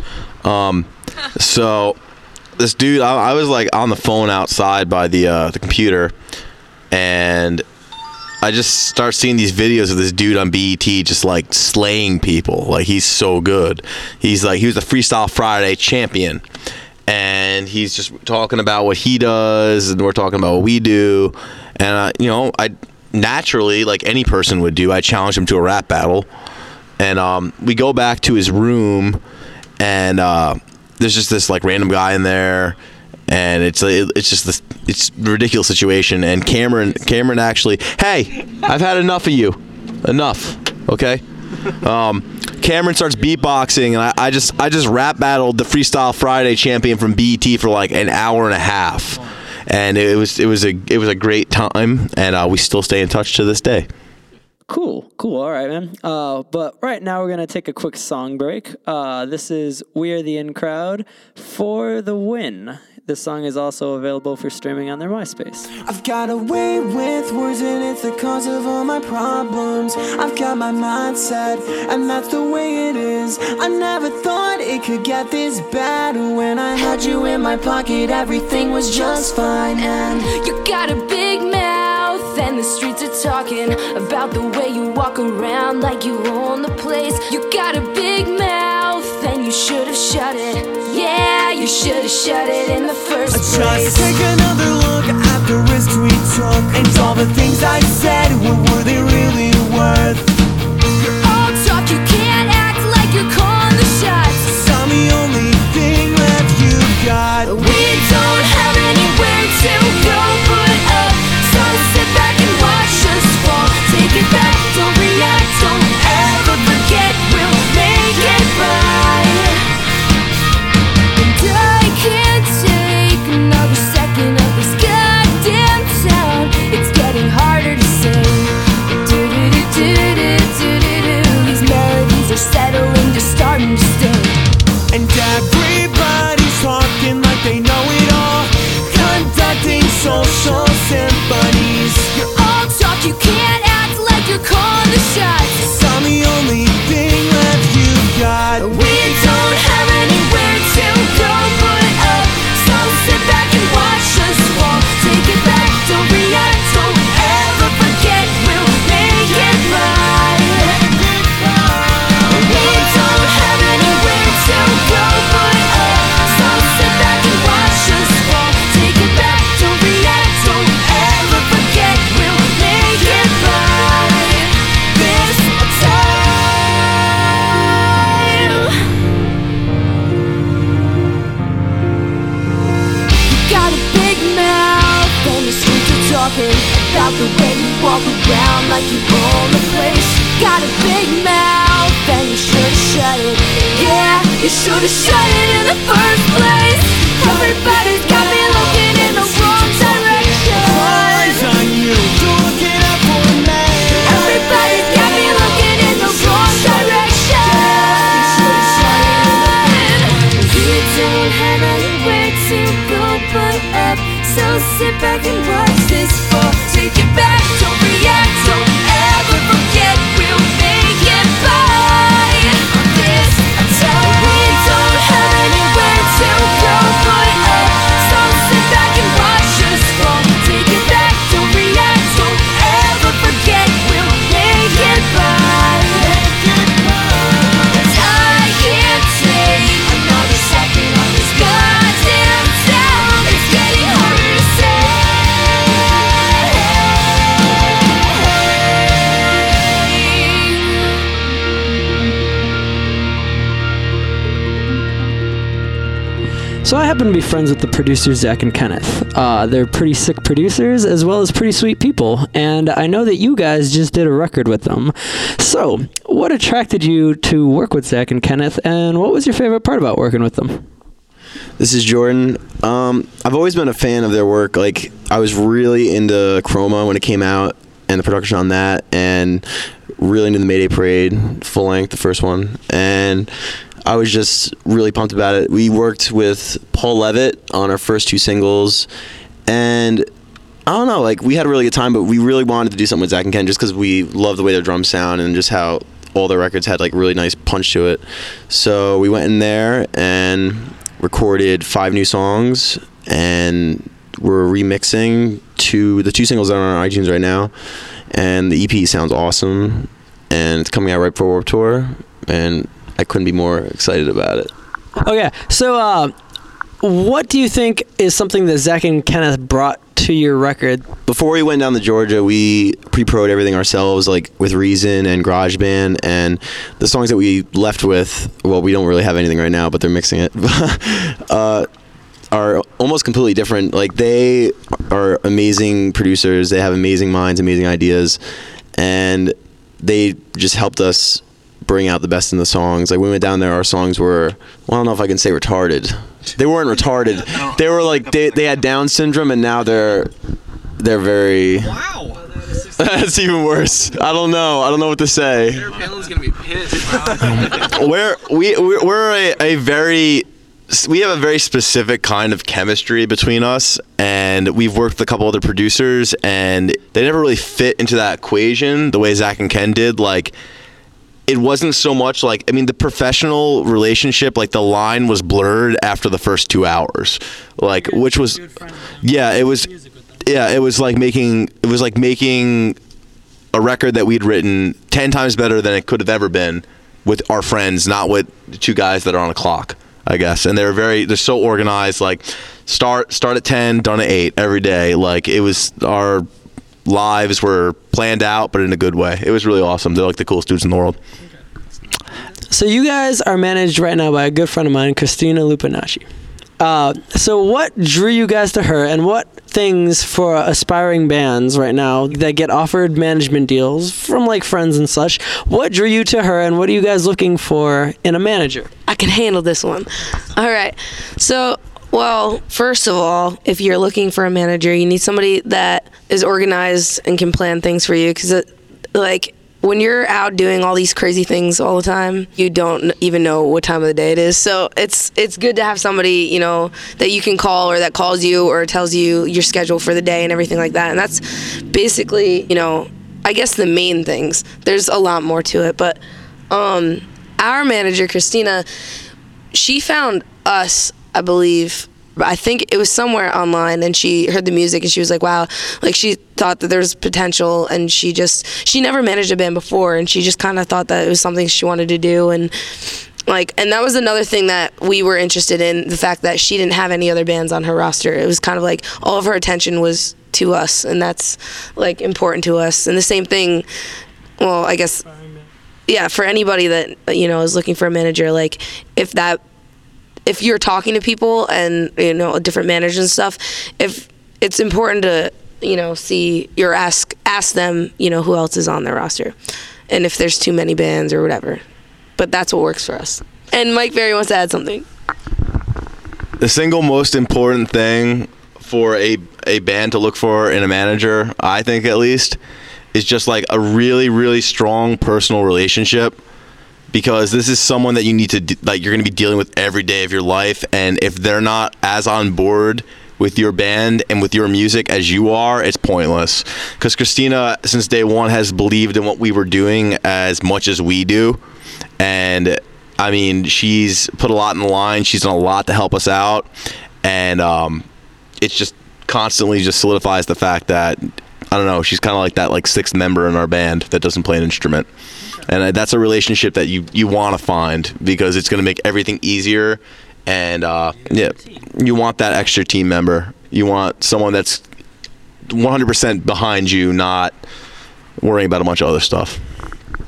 J: So this dude, I was like on the phone outside by the computer, and I just start seeing these videos of this dude on BET just like slaying people. Like, he's so good. He was the Freestyle Friday champion, and he's just talking about what he does, and we're talking about what we do. And I naturally, like any person would do, I challenged him to a rap battle. And we go back to his room, and there's just this like random guy in there, and it's just this ridiculous situation. And Cameron actually, hey, I've had enough of you, enough, okay? Cameron starts beatboxing, and I just rap battled the Freestyle Friday champion from BET for like an hour and a half, and it was a great time, and we still stay in touch to this day.
A: Cool. All right, man. But right now we're going to take a quick song break. This is We Are the In Crowd for the Win. This song is also available for streaming on their MySpace.
D: I've got a way with words, and it's the cause of all my problems. I've got my mindset, and that's the way it is. I never thought it could get this bad. When I had you in my pocket, everything was just fine. And
K: you got a big mouth, and the streets are talking about the way you walk around like you own the place. You got a big mouth, and you should have shut it. Yeah, you should have shut it in the first place.
D: Just take another look at the risks we took, and all the things I said, what were they really worth?
K: You're all talk, you can't act like you're calling the shots.
D: I'm the only thing left you've got.
K: We don't have anywhere to go but up, so sit back and watch us fall. Take it back, don't react, don't ever forget, we'll make it right. And I can't take another second of this goddamn town. It's getting harder to say. These melodies are settling, just starting to stay.
D: And everybody's talking like they know it all, conducting social symphonies.
K: You're all talk, you can't act like you're calling the shots.
D: I'm the only thing left you've got.
K: We don't have anywhere to go but up, so sit back and watch us fall. Take it back, don't react, don't ever forget, we'll make it right. We don't have anywhere to go but up, so sit back and watch us fall. Take it back, don't react, don't ever forget, we'll make it right this time. You got a big mouth, and the streets are talking about the way you walk around like you own the place. Got a big mouth, and you should've shut it. Yeah, you should've shut it in the first place. Everybody's got me looking in the wrong direction.
D: Eyes on you, don't look it up for me.
K: Everybody's got me looking in the wrong direction. We don't have anywhere to go but up, so sit back and watch this fall. Take it back, don't react, don't ever forget, we'll make it by this time. We don't have anywhere
A: So I happen to be friends with the producers, Zach and Kenneth. They're pretty sick producers as well as pretty sweet people, and I know that you guys just did a record with them. So, what attracted you to work with Zach and Kenneth, and what was your favorite part about working with them?
I: This is Jordan. I've always been a fan of their work. Like, I was really into Chroma when it came out, and the production on that, and really into the Mayday Parade, full length, the first one, and I was just really pumped about it. We worked with Paul Levitt on our first 2 singles, and I don't know, like, we had a really good time, but we really wanted to do something with Zach and Ken just because we love the way their drums sound and just how all their records had, like, really nice punch to it. So we went in there and recorded 5 new songs, and we're remixing the 2 singles that are on iTunes right now, and the EP sounds awesome, and it's coming out right before Warped Tour, and I couldn't be more excited about it.
A: Okay, so what do you think is something that Zach and Kenneth brought to your record?
I: Before we went down to Georgia, we pre-pro'd everything ourselves, like with Reason and GarageBand, and the songs that we left with, well, we don't really have anything right now, but they're mixing it, are almost completely different. Like, they are amazing producers, they have amazing minds, amazing ideas, and they just helped us bring out the best in the songs. Like, when we went down there, our songs were, well, I don't know if I can say retarded. They weren't retarded. They were like, they had Down syndrome, and now they're very... Wow. That's even worse. I don't know what to say.
H: Your panel's gonna be pissed.
J: We have a very specific kind of chemistry between us, and we've worked with a couple other producers, and they never really fit into that equation the way Zach and Ken did. Like, it wasn't so much like, I mean, the it was blurred after the first 2 hours, like, which was, it was like making a record that we'd written 10 times better than it could have ever been with our friends, not with 2 guys that are on a clock, I guess. And they're so organized, like, start at 10, done at 8 every day. Like, it was, our lives were planned out, but in a good way. It was really awesome. They're like the coolest dudes in the world.
A: So you guys are managed right now by a good friend of mine, Christina Lupinacci. So what drew you guys to her, and what things for aspiring bands right now that get offered management deals from, like, friends and such, what drew you to her, and what are you guys looking for in a manager?
G: I can handle this one. All right. So, well, first of all, if you're looking for a manager, you need somebody that is organized and can plan things for you, because, like, when you're out doing all these crazy things all the time, you don't even know what time of the day it is. So it's good to have somebody, you know, that you can call, or that calls you or tells you your schedule for the day and everything like that. And that's basically, you know, I guess the main things. There's a lot more to it, but our manager, Christina, she found us, I believe, I think it was somewhere online, and she heard the music and she was like, wow, like, she thought that there's potential, and she never managed a band before, and she just kind of thought that it was something she wanted to do. And that was another thing that we were interested in, the fact that she didn't have any other bands on her roster. It was kind of like all of her attention was to us, and that's, like, important to us. And the same thing, well, I guess, yeah, for anybody that, you know, is looking for a manager, like, if you're talking to people and, you know, different managers and stuff, if it's important to, you know, ask them, you know, who else is on their roster, and if there's too many bands or whatever. But that's what works for us. And Mike Berry wants to add something.
J: The single most important thing for a band to look for in a manager, I think at least, is just, like, a really, really strong personal relationship. Because this is someone that you need to, like, you're going to be dealing with every day of your life, and if they're not as on board with your band and with your music as you are, it's pointless. Because Christina, since day one, has believed in what we were doing as much as we do, and I mean, she's put a lot in the line. She's done a lot to help us out, and it's just constantly just solidifies the fact that, I don't know, she's kind of like that, like, 6th member in our band that doesn't play an instrument. And that's a relationship that you want to find, because it's going to make everything easier. And, yeah, you want that extra team member. You want someone that's 100% behind you, not worrying about a bunch of other stuff.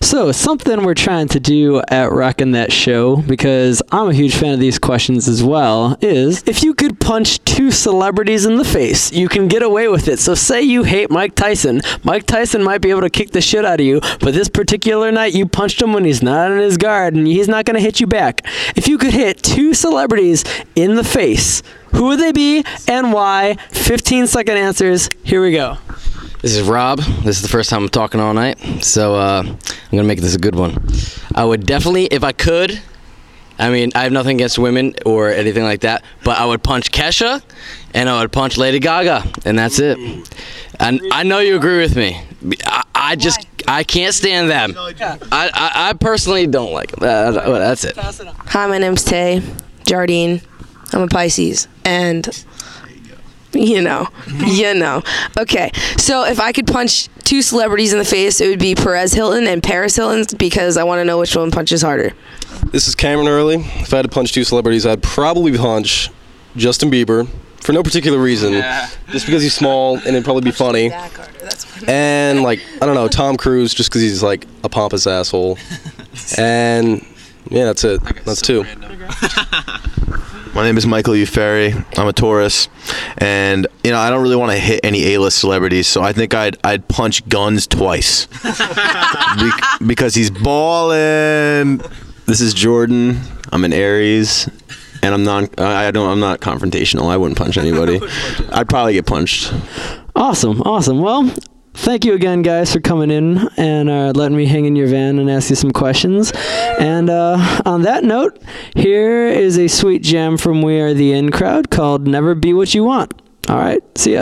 A: So, something we're trying to do at Rockin' That Show, because I'm a huge fan of these questions as well, is if you could punch 2 celebrities in the face, you can get away with it. So, say you hate Mike Tyson. Mike Tyson might be able to kick the shit out of you, but this particular night you punched him when he's not on his guard and he's not going to hit you back. If you could hit 2 celebrities in the face, who would they be and why? 15-second answers. Here we go.
H: This is Rob. This is the first time I'm talking all night, so I'm going to make this a good one. I would definitely, if I could, I mean, I have nothing against women or anything like that, but I would punch Kesha and I would punch Lady Gaga, and that's it. And I know you agree with me. I can't stand them. I personally don't like them. That's it.
G: Hi, my name's Tay Jardine. I'm a Pisces, and you know. Okay, so if I could punch 2 celebrities in the face, it would be Perez Hilton and Paris Hilton, because I want to know which one punches harder.
L: This is Cameron Early. If I had to punch 2 celebrities, I'd probably punch Justin Bieber for no particular reason, just because he's small and it'd probably be funny. And like, I don't know, Tom Cruise, just because he's like a pompous asshole. And yeah, that's it. That's 2.
J: My name is Michael Uferi. I'm a Taurus, and I don't really want to hit any A-list celebrities, so I think I'd punch Guns twice because he's ballin'.
I: This is Jordan. I'm an Aries, and I'm not confrontational. I wouldn't punch anybody. I'd probably get punched.
A: Awesome. Well, thank you again, guys, for coming in and letting me hang in your van and ask you some questions. And on that note, here is a sweet jam from We Are the In Crowd called Never Be What You Want. All right, see ya.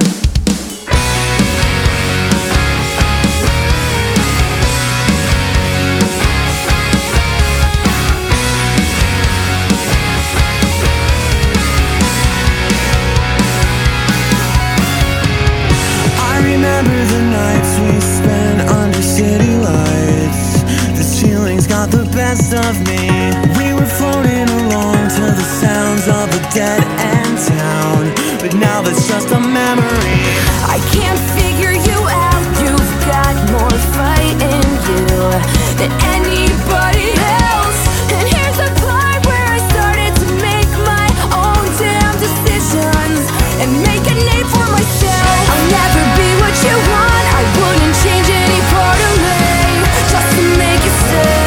D: The best of me. We were floating along to the sounds of a dead end town, but now that's just a memory.
K: I can't figure you out. You've got more fight in you than anybody else. And here's the part where I started to make my own damn decisions and make a name for myself. I'll never be what you want. I wouldn't change any part of me just to make you stay.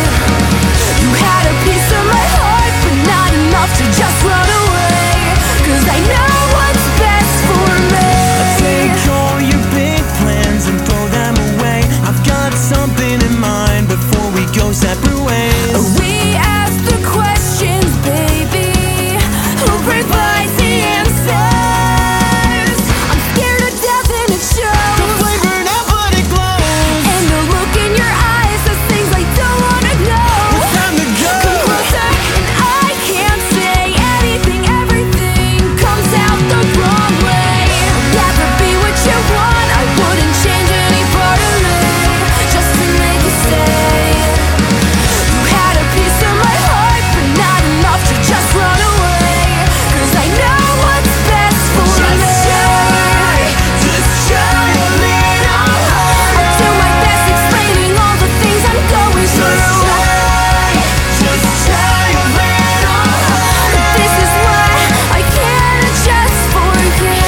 K: Just run away, 'cause I know what's best for me.
D: Take all your big plans and throw them away. I've got something in mind before we go separate ways.
K: We ask the questions, baby, who provides the answers? I'm scared to death and it shows.
D: The flavor now, but it glows.
K: And the look in your eyes says things I don't wanna know.
D: It's time to go.
K: Come closer and I can't say anything. Everything comes out the wrong way. I'll never be what you want. I wouldn't change any part of me just to make you stay. You had a piece of my heart, but not enough to just run away. 'Cause I know what's best for me.
D: Just try a little harder.
K: I'll do my best explaining all the things I'm going through.
D: Just try a little harder.
K: But this is why I can't just forget.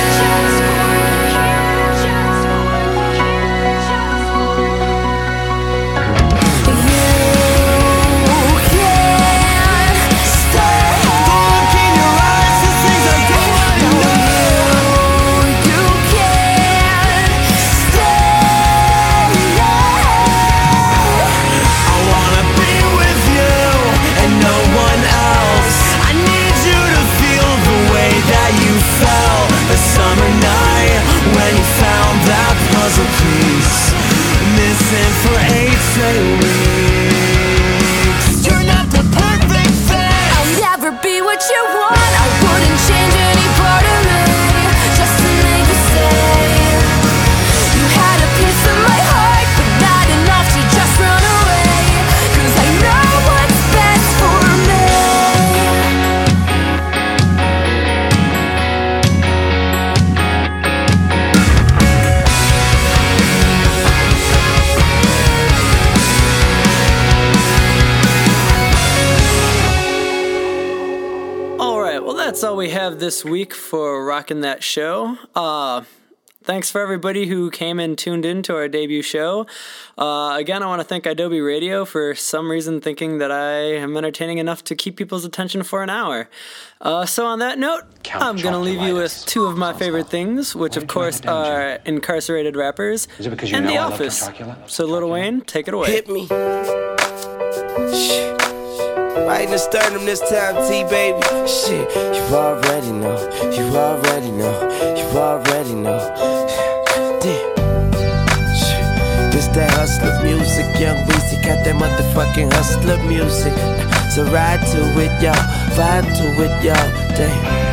D: Summer night when you found that puzzle piece missing for 8 straight weeks. You're not the perfect fit.
K: I'll never be what you want. I wouldn't change any part of me just to make you stay. You had a piece of my heart, but not enough to just run away. 'Cause I know what's best for me.
A: that's all we have this week for Rockin' That Show. Thanks for everybody who came and tuned in to our debut show. Again, I want to thank Adobe Radio for some reason thinking that I am entertaining enough to keep people's attention for an hour. So on that note, I'm going to leave you with two of my favorite things, which of course are Incarcerated Rappers and The Office. So Lil Wayne, take it away.
M: Hit me. Shit. Right in the sternum this time, T-baby. Shit, you already know. You already know. You already know. Damn. Shit. This that hustler music. Young Weezy got that motherfucking hustler music. So ride to it, y'all. Vibe to it, y'all. Damn.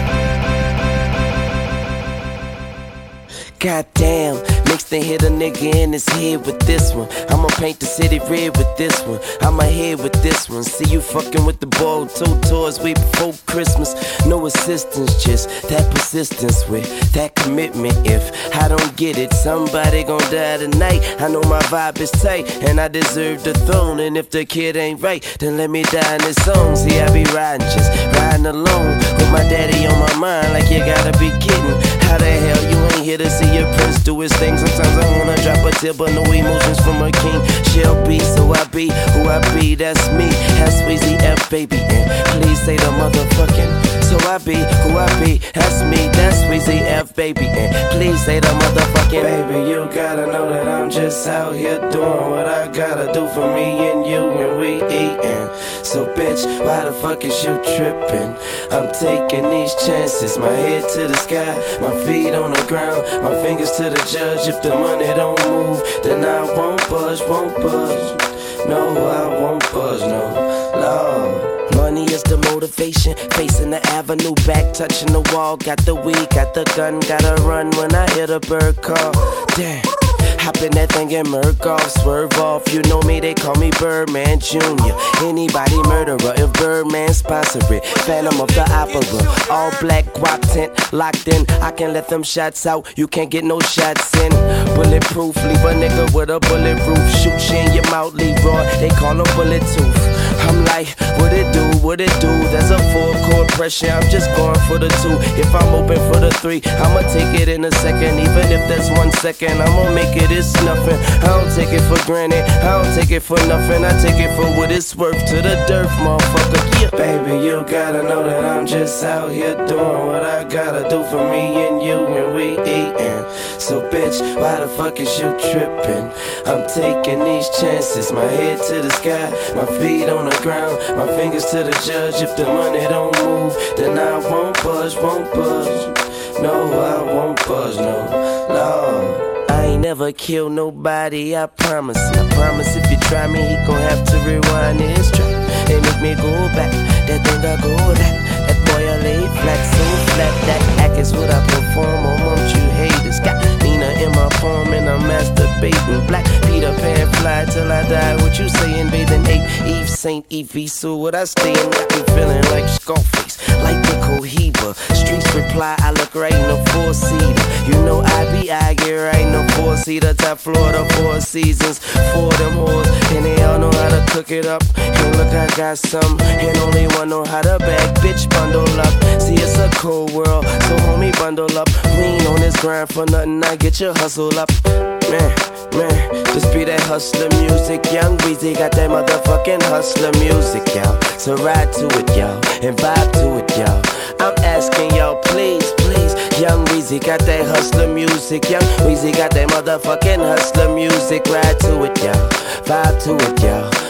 M: Goddamn, mixed and hit a nigga in his head with this one. I'ma paint the city red with this one. I'ma head with this one. See you fucking with the boy with 2 toys way before Christmas. No assistance, just that persistence with that commitment. If I don't get it, somebody gon' die tonight. I know my vibe is tight and I deserve the throne. And if the kid ain't right, then let me die in this song. See, I be riding, just riding alone with my daddy on my mind. Like you gotta be kidding. How the hell you ain't here to see your prince do his thing? Sometimes I wanna drop a tear, but no emotions from a king. Shall be, so I be who I be, that's me. That's Weezy F, baby, and please say the motherfucking. So I be who I be, that's me, that's Weezy F, baby, and please say the motherfucking. Baby, you gotta know that I'm just out here doing what I gotta do for me and you when we eatin'. So bitch, why the fuck is you trippin'? I'm taking these chances, my head to the sky, my feet on the ground, my fingers to the judge. If the money don't move, then I won't budge, won't budge. No, I won't budge, no, Lord. Money is the motivation, facing the avenue, back touching the wall. Got the weed, got the gun, gotta run when I hear the bird call. Damn. Hop in that thing and murk off, swerve off. You know me, they call me Birdman Jr. Anybody murderer, if Birdman sponsor it. Phantom of the Opera, all black guap tent, locked in. I can let them shots out, you can't get no shots in. Bulletproof, leave a nigga with a bullet roof. Shoot you in your mouth, Leroy, they call him Bullet Tooth. I'm like, what it do, what it do? There's a 4-chord pressure, I'm just going for the 2. If I'm open for the 3, I'ma take it in a second. Even if that's 1 second, I'ma make it. It's nothing. I don't take it for granted. I don't take it for nothing. I take it for what it's worth to the dirt, motherfucker. Yeah. Baby, you gotta know that I'm just out here doing what I gotta do for me and you when we eatin'. So bitch, why the fuck is you trippin'? I'm taking these chances. My head to the sky, my feet on the ground, my fingers to the judge. If the money don't move, then I won't budge, won't budge. No, I won't budge, no, Lord. I ain't never killed nobody, I promise. I promise if you try me, he gon' have to rewind his track and make me go back. That thing I go that boy I lay flat, so flat. That act is what I perform, or won't you haters? Got Nina in my palm and I'm masturbating. Black Peter Pan fly till I die. What you saying, bathing 8 Eve Saint Evie? So what I stay and got me feeling like Scarface, like the Cohiba. Streets reply, I look right in the 4-seater. You know I get right in the 4-seater. Top floor, the 4 seasons, 4 of them whores, and they all know how to cook it up. And look, I got some, and only one know how to bag. Bitch, bundle up. See, it's a cold world, so homie, bundle up. We ain't on this grind for nothing. I get your hustle up, man. This be that hustler music. Young Weezy got that motherfucking hustler music, y'all. So ride to it, y'all, and vibe to it, y'all. I'm asking y'all, please, please. Young Weezy got that hustler music. Young Weezy got that motherfucking hustler music. Ride to it, y'all, vibe to it, y'all.